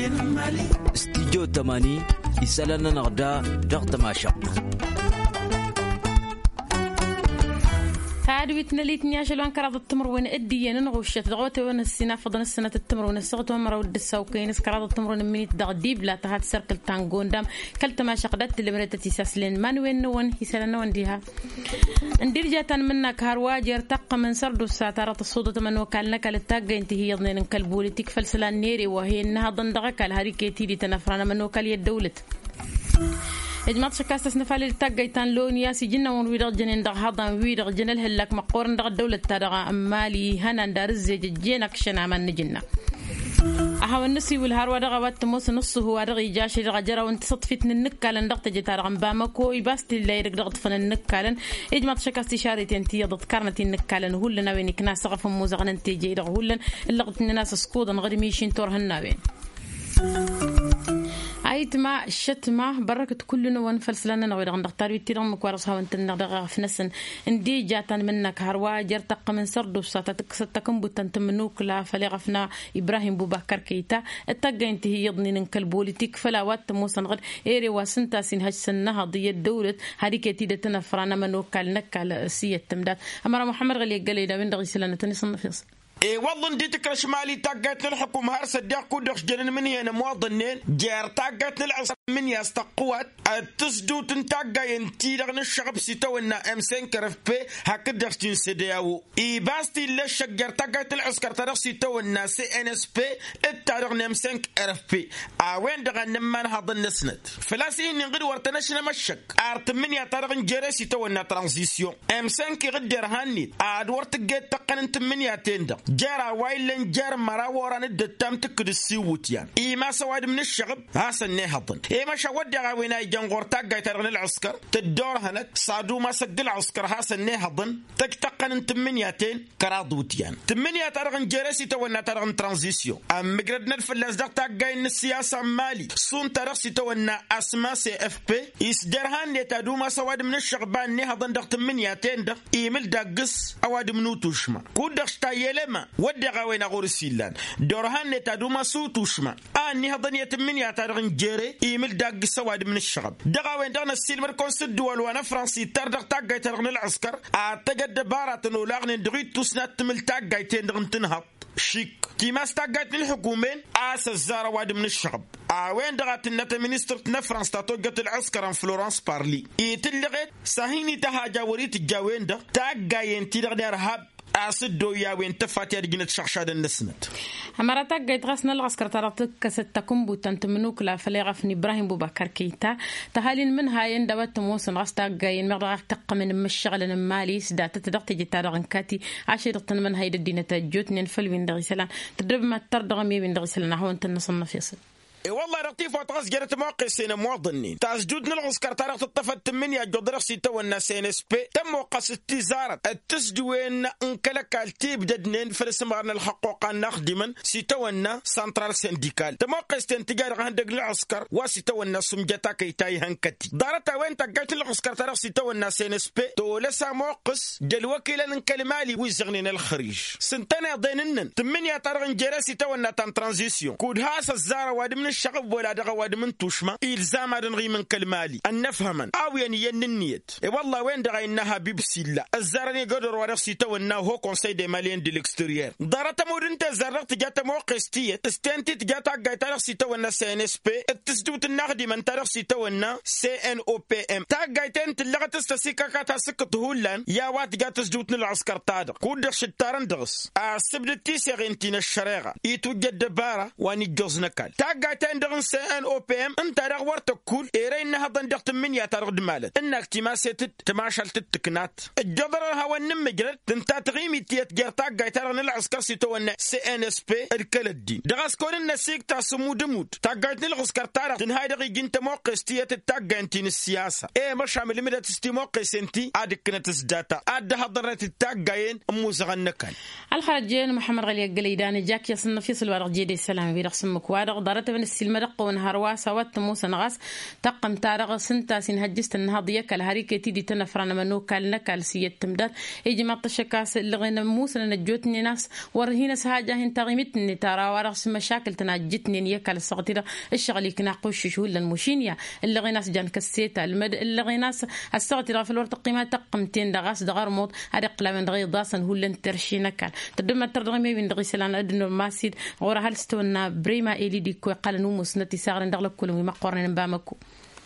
استديو 80 يسألنا نغدا ضغط ما شق هادويتنا اللي تنياش لوان كراد التمر وين ادي ننغوشت دغوت وين السنه فضل السنه التمر وين السغت ومر ود السوقين كراد التمر من دغديب لا تهات سركل تانغون دام كلت ما شقدت اللي مرت تساسلين من وين وين يسالنا ونديها ندير جاتن منك هرواج يرتق من سرد الساتره الصوده من وكالنا كالتاج انتهي يضنين كالبولي تكفل سلان نيري وهي انها ضندغك الهريكيتي دي تنفرنا من وكال الدوله إجماع شكاستس نفالي التاجيتان لون ياسي جنة ونويرق جنين دغ هضم ويرق جنل هلك مقورن دغ الدولة تارغا أمالي هنا ندار الزيج جينك شنا من نجنة أهو النسي والهاروا دغ وات موس نصه هو دغ يجاشي دغ جرا وانت صدفت النكالن دغ تجي تارغا بامكو يباستي اللي يرق دغ طفن النكالن إجماع شكاستي شاريتين تي ضد كارنتي النكالن هولنا وين كناس غف موزغن انتيجي دغ هولن اللغت الناس سكودا غير ميشين تورهنا وين عيت ما الشتمة بركة كلنا ونفلسلنا نوير عند اختار يتيرم مكوارسها وانت نغدغ في نسن اندي جاتن منك هرواجر تق من سرد وساتك ستكم بتنت منوك لا فلغفنا إبراهيم بوبكر كيتا التقى انت هي يضني ننكل بوليتيك فلا وات موسن غد ايري واسنتا سين هج سنها ضي الدولة هذيك تيدة تنفرانا منوك نكال سية تمدات أمر محمد غلي قال دا وين دغي سلنا تنصن فيصل إيه والله نديت كرش مالي تاقت الحكومة هرس الدقو دخش جنن مني أنا مواطنين جار تاقت العصر من يستقوات التسدو تنتاقا ينتي لغن الشغب سيتونا أمسين كرف بي هكذا دخشتين سيدياو إيه باستي لشك جار تاقت العسكر تارغ سيتونا CNSP التارغ نمسين كرف بي وين دغن نمان هذا النسند فلاسين نغير ورتنشنا مشك أرتمنيا تارغ نجري سيتونا ترانزيسيون أمسين كي غدر هاني أدورت جيت تقن تمنيا تندق جرى وايلن جر مرا وران الدتام تكد السيوتيان إيما سواد من الشغب هاسا نهضن إيما شود غاوينا جنغور تاقا ترغن العسكر تدور هنت صادو ما سد العسكر هاسا نهضن تكتقن انت منياتين كراضوتيان تمنيا ترغن جرسي تونا ترغن ترانزيسيون أم مقردنا الفلاس دق تاقا إن السياسة مالي صون ترغسي تونا أسما CFP يسدرهان يتادو ما سواد من الشغبان نهضن دق تمنياتين دق إيمل دقس أواد منوتوشما كود دقشتا يلما ودغا وين غورسيلان دورهان نتادوما سوتوشما اني هضن يتمن يا تارغن جيري ايمل داق سواد من الشغب دغا وين دغنا السيلمر كونسل دول وانا فرنسي تردغ تاقاي ترغن العسكر تقد بارات نو لاغن دغيت تسنات تمل تاقاي تندغن تنهض شيك كيما استاقات الحكومين الزارة واد من الشغب وين دغات النتا مينستر فرنسا تاطوغت العسكر فلورانس بارلي يتلغت ساهيني تهاجا وريت الجاوين ده تاقاي ينتي رهاب أصدو يا وين تفاتي رجنة شخشاد النسنت. همرتك جيت غسنا العسكر ترتك ستكم بوتنت منوك لا فليغفني إبراهيم بوبكر كيتا تهالين من هاي اندوت موسن غستا جاين مرة تق من مشغل المالي سدات تدقت جتارغن كاتي عشرة من هاي الدينة تجوتني فلوين دغسلان تدرب ما تردغمي وين دغسلان هو انت النصن فيصل. والله رطيف وطاس جرت موقع سينا موظنين تاسجود العسكر تاريخ تطفت من يا جدرخ سيتا والناس CNSP تم موقع ستيزارة التسجوين انكلك التيب ددنين فرسمارنا الحقوق نخدما سيتا والنا سنترال سنديكال تم موقع استنتجار عندك العسكر وسيتا والنا سمجتا كيتاي هنكتي دارتا وين تقيت العسكر تاريخ سيتا والناس CNSP تولسا موقس جلوكيلا نكلمالي ويزغنين الخريج سنتنا ضينن تمنيا تارغن جراسي تا والنا تان ترانزيسيون كود هاس الزارة وادمن الشغب ولا دغواد من توشما إلزام رنغي من كلمالي أن نفهما أو يعني يننيت والله وين دغا إنها بيبسيلا الزارني قدر ورقسي تو إنه هو كونسي دي ماليين دي الاكستريير دارتا مودنت زرقت جاتا موقستيت استنتت جاتا قايتا رقسي تو إنه CNSP التسدوت النغدي من ترقسي تو إنه CNOPM تا قايتين تلغة تستسيكا كاتا سكت هولان يا وات جاتا تسدوت العسكر تادر كودر شتارن درس السبدتي سيغنتين الشريغة يتوجد دبارة واني جوز نكال تا قايتين عندنا CNOPM انت رغور تكول ايرين هذا ندقت من يا ترغد مالت انك تماسيت تماشلت التكنات الجدر هو النمجرت انت تغيمي تيتجرتا قايترن العسكر سيتو CNSP الكلدين دغاس كون النسيك تاسمو دمود تاقايتن العسكر تارغ تنهاي دغي جنت موقس تيت تاقانتين السياسه مش عامل مدى تستي موقس انتي ادك كنت تسداتا اد حضرت التاقاين موزغنكن الخرجين محمد غلي قليدان جاك يصن في الورق جيدي السلام بيرسمك وادغ دارت السلمدق ونهرواسا واتموس نغاس تقم تارغ سنتا سين هجست النهضية كالهريكة تيدي تنفرنا منو كالنكال سيت تمداد يجي مطشكاس اللي غينا موس نجوتني ناس ورهينا سهاجة هن تغيمتني ترى ورغس مشاكل تناجتني نيكال الصغتيرة الشغل يكنا قوش شهول المشينيا اللي غيناس جان كسيتا اللي غيناس الصغتيرة في الورد قيمة تقمتين دغاس دغرموت هرق لمن غير داسن هولن ترشينا كان تدم ترغمي من دغيسلان أدنو ماسيد غور هالستونا بريما إلي ديكو قال نوموس نتي ساغرن دغلق كلهم ما قرن بامكو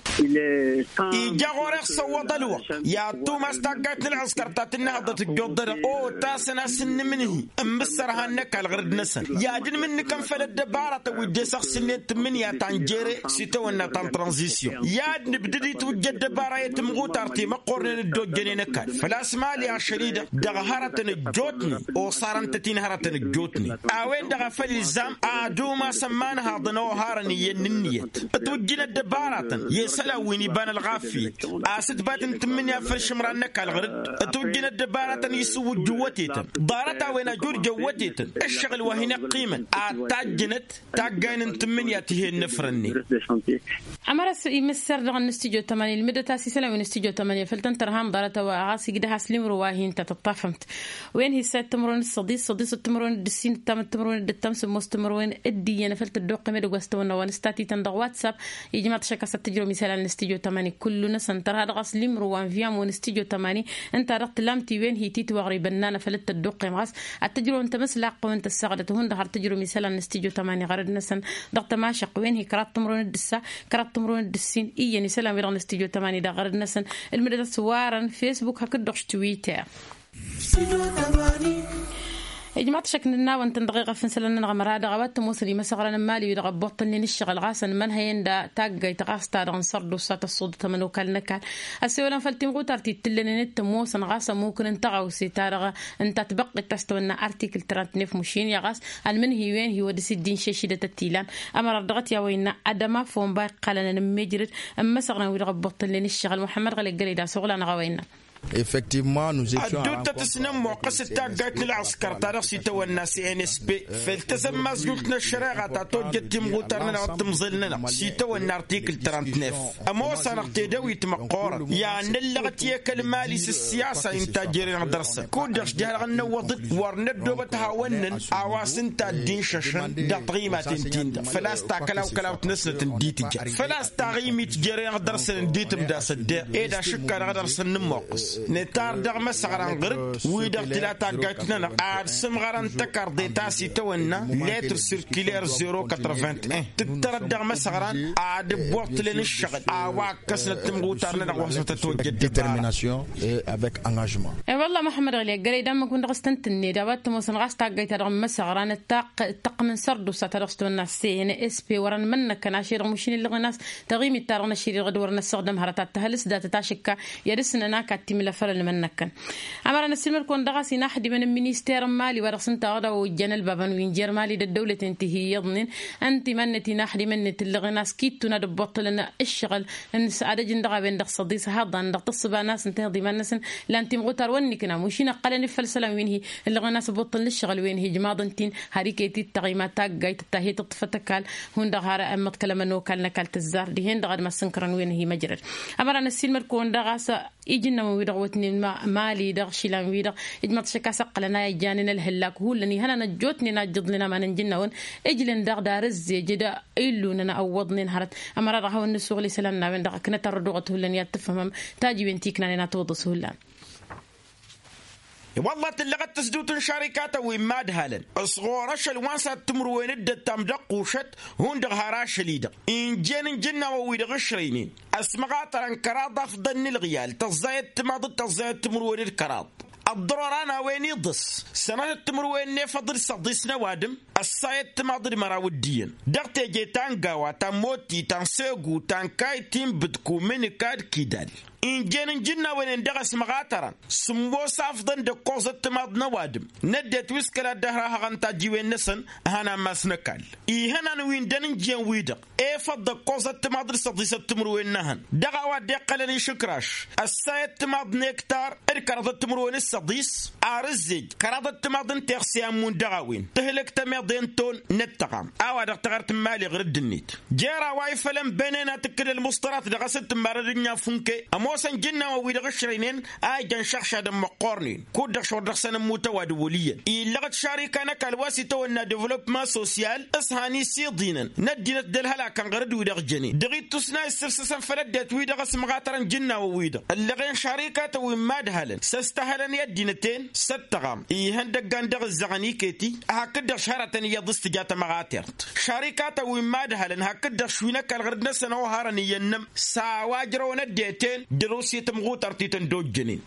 يجاورك سوضلوا يا توماس تاقات العسكر تاتنا هضت الجودر او تاسنا سن منه امسر هنك الغرد نسن يا دين من كم فلد دبارة وجه شخص نت من يا تانجيري سيتونا تان ترانزيسيون يا نبددي توجد دبارة يتمغو تارتي ما قرن الدوجني نكال فلاس مالي يا شريدة دغهرة الجوتني او صارن تتينهرة الجوتني اوين دغفل الزام ادوما سمان هاضنو هارني يننيت توجينا دبارة يسلا ويني بان الغافي اسد باتن تمنيا فرش مرانك الغرد توجينا الدبارة يسو جوتيت دارتا وين جور جوتيت الشغل وهنا قيمة اتاجنت تاجين تمنيا تهين نفرني امرس يمسر دغ الاستوديو 8 المدة تاسي سلام من استوديو 8 فلتن ترهام دارتا وعاسي قدها سليم رواهي انت تطافمت وين هي سات تمرون الصديس التمرون الدسين تم التمرون الدتمس مستمرون الدينا فلت الدوق مد غستونا ونستاتي تندغ واتساب يجي ما تشكا ستجرو مثلا الاستوديو 8 كلنا سنتر هذا غسليم روان فيام ونستوديو 8 انت رحت لامتي وين هي تيت وغري بنانا فلت الدوق مغاس التجرو انت مسلاق وانت السغدت هون دهر تجرو مثلا الاستوديو 8 غرد نسن ضغط ماشق وين هي كرات تمرون الدسا كرات تمرون الدسين يعني سلام يران الاستوديو 8 ده غرد نسن المدة سوارا فيسبوك هكدوش تويتر إجماع شكلنا وانت دقيقة فنسلنا نغمر غوات موسري مسغرنا مالي يرغبط لنا الشغل غاسن من هيندا تاجي تغاستا رنصردو سات الصود تمنو كالنكال السؤال فلتم غوتارتي تلنا نت موسن غاسا ممكن انتغو سيتارغ انت تبقي تستونا ارتيكل 39 مشين يا غاس المنهي وين هي ودس الدين شيشيدة التيلان امر ضغط يا وين ادما فون باي قالنا مجرد اما سغنا ويرغبط لنا الشغل محمد غلي قال دا شغلنا غوينا effectivement nous étions à تسنم وقصة تاقات العسكر تاريخ تونا CNSP فالتزم مزلوتنا الشريعة توجد تمغوترنا وتمظلنا سيتونا ارتيكل 39 اما وصنق تدوي تمقور يعني اللغتية كالماليس السياسة انتا جيرين درسا كودرش ديال غنوضت ورندو بتهاونن اواسن تا الدين شاشن دا قيمة تنتين فلاس كلاو تنسلة ديتجا فلاس تغيمي تجيرين درسا ديت مداس الدير ايدا شكا درسا نموقس نتار دغ مسغران غرد ويدغ تلاتا قاتنا عاد سمغران تكر ديتا سيتونا لتر سيركيلير 081 تتر دغ مسغران عاد بوقت لين الشغل واكسنا تمغوتارنا دغ وحسن تتوجد détermination et avec engagement اي والله محمد غلي قري دام كنت غستنتني دابات موسن غاستا قيت دغ مسغران التق من سردو ساترستونا سي ان اس بي ورن منك كان عشير مشين اللي غناس تغيمي تارنا شيري غدورنا استخدم هرتات تهلس داتا تاشكا يرسنا ناكاتي ملفر المنكن أمرنا السلم كون دغاسي نحد من المينستير مالي ورسنت غدا وجن البابن وينجر مالي الدولة تنتهي يضنين أنت منتي نحد منت اللي غناس كيتو ندبط لنا الشغل إن سعادة جندغا بين دغ صديس هذا ندغ تصبا ناس انتهضي من ناس لا أنت مغتر ونكنا مشينا قال نفل سلام وين هي اللي غناس بطل الشغل وين هي جماضنتين هريكتي التغيمات جاي تتهي تطفتكال هون دغار أما تكلم إنه كان نكال تزار دي هين دغار ما سنكرن وين هي مجرد أمرنا السلم كون دغاسا يجينا ويدغوتني مالي دغ شيلان ويدغ اجمع شكا سقلنا يجاننا الهلاك هو لني هنا نجوتني نجد لنا ما ننجنون اجلن دغ دارز جدا ايلونا اوضني نهرت امر راهو النسوغ لي سلامنا من دغ كنا تردغته لن يتفهم تاجي بنتيكنا لنا توضس هلا والله تلغت تسدوت شركات ويماد هالن اصغورش الوانسا تمروين الدتام دقوشت هون دغهاراش ليدا ان جن جنة ويدغ الشرينين اسمغات رنكراد افضل الغيال تزايد تماض تزايد تمروين الكراد الضروران وين يضس سنة تمروين نفضل صديس نوادم السايد تماض مراودين دغتي جيتان غاوا تموتي تنسيغو تنكاي تيم بدكو من كاد كيدال إن جن جنا وين دغس مغاترا سمو صافدن دكوز التماد نوادم ندت ويسكلا دهرها غنتا جيوين نسن هنا مسنكال هنا وين دن جين ويدق فض دكوز التماد صديس التمروين نهن دغا ودقلني شكراش السايت تماد نكتار اركرض التمروين الصديس ارزج كرض التماد تغسيامون دغاوين تهلك تمادين تون نتقام او دغتغرت مالي غير الدنيت جرا واي فلم بيننا تكل المسطرات دغست ماردنيا فونكي اموسن جنا ويدغ شرينين اجن شخشا دم قرنين كود شو دخسن متواد وليا يلغت شركه نكالواسي تونا ديفلوبمون سوسيال اسهاني سيدين ندينت دلهلا كان غرد ويدغ جني دغي تسنا السرسسن فلدت ويدغ سمغاترن جنا ويدغ اللغين شركه ومادهلن سستهلن يدينتين ستغام يهندق غندغ الزغني كيتي هكذا شهرتن يضستجات مغاترت شركه ومادهلن هكذا شوينا كان غرد نسنا وهارن ينم ساواجرو نديتين دروسي تمغوت ارتيتن دوجنين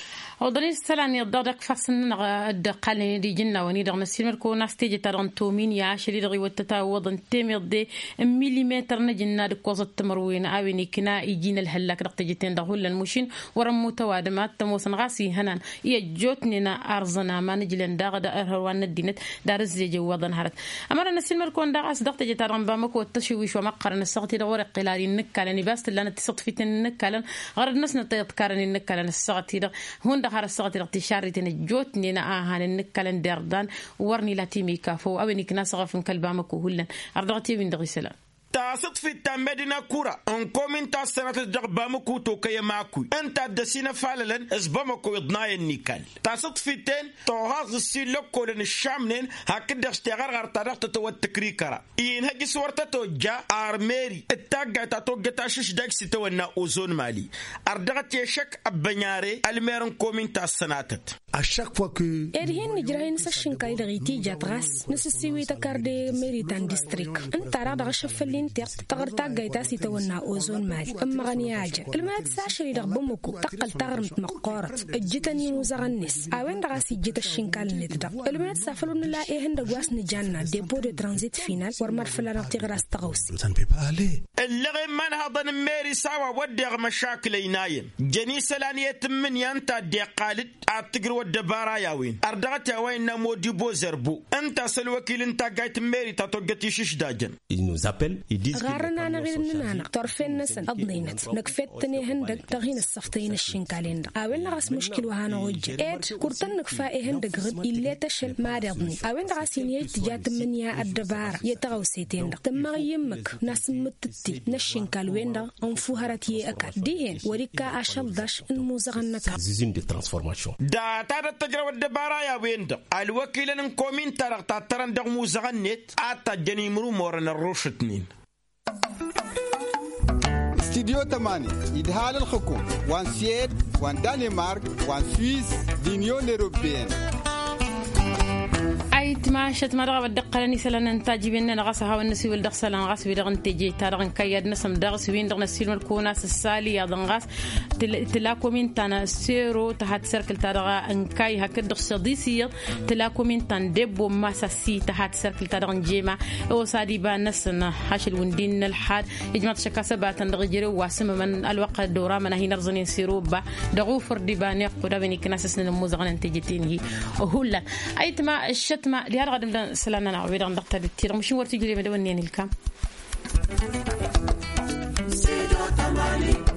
ودري سلان يضرك فصلنا الدقالين دي جنة ونيدر نسيم الكونا ستيجي ترانتومين يا عشري دغي وتتاوض تمضي مليمتر نجنا دكوزة تمروين أويني كنا يجينا الهلاك رقتجتين دهول المشين ورم متوادمات تموسن غاسي هنان يجوتنينا أرزنا ما نجلن داغ دا أرهوان الدينت دار الزيجي وضن هرت أمر نسيم الكون داغس دقتجي ترانبامك والتشويش ومقرن السغتي دغور قلالي النكالن باست لنا تصطفيتن النكالن غرد نسنا تيطكارن النكالن السغتي دغ هون هذا الصوت الاقتشاري تنجوتني ناهان النكالن دردان ورني لاتيمي كافو أو إنك ناسغف من كلبامك وهلا أرضعتي من دغسلا تاسط في التمدينة كورة انكم انت السنة تجربامكو توكي ماكو انت الدسينة فعلا اسبامكو يضناي النيكال تاسط في التين توهاز السيلوكو لن الشامنين هكذا اشتغار غرطارق تتوى التكريكرا ين هجي سورتا توجا ارميري التاقع تاتوقع تاشش داك ستوى اوزون مالي اردغت يشك ابنياري الميرن كومين تاسناتت à chaque fois que erhen nijrahin sashin kay dagiti jatras nusisiwi takarde meritan district antara daga shafalin tirt tagarta gayta sitawna ozon mali amma ganiyaja almat sashri dagbumuku taqal tagarmt maqarat jitani muzagannis awen daga sijita shinkal nitda almat safalun la ehen dagwas ni janna dépôt de transit final warmat falana tigras tagawsi ça ne peut pas aller اللغي من هذا ميري سوا ودغ مشاكل ينايم جني سلانية من ينتا دي قالت اتقر ودبارا ياوين اردغت وين مودي بوزربو انت سلوكيل انت قايت ميري تاتوقتي شش داجن ils nous appellent ils disent غارنا انا غير اننا طرفين نسن اضنينت نكفتني هندق تغين الصفتين الشنكالين اوين راس مشكل وهانا وجه ات كورتن نكفا هندق غد الا تشل ما رضني اوين راس يتجات من يا الدبار يتغوسيتين تما يمك ناس متتي نشنكال وين دا انفوهرتي اكل دين وريكا اشلدش الموزغنك usines de transformation دا تاد التجربة الدبارة يا ويند الوكيل انكومين ترى ترى دغ موزغنت اتا جني مرو مورن الروشتنين استديو 8 يدهال الحكومة وان سيد وان دنمارك وان سويس دينيون اوروبيين تماشت مرة بدقلني سلنا انتاجي بيننا نغسها والنسي والدغسل نغس بدغن تجي تارغن كياد نسم دغس وين دغن السيل والكوناس السالي يا دغس تلاكو من تنا سيرو تحت سيركل تارغا انكاي هكذا صديسي تلاكو من تن دبو ماساسي تحت سيركل تارغن جيما او سادي بان نسنا حاشل وندين الحاد يجمع شكاسبات تندغجري واسم من الوقت دورا من هي نرزني سيروبا دغوفر دي بان يقود بني كناسسن الموزغن انتجتين هي وهلا اي تما الشتما لهذا غادم سلامنا نعويد غندقت التير ماشي ورتي جري مدونين الكام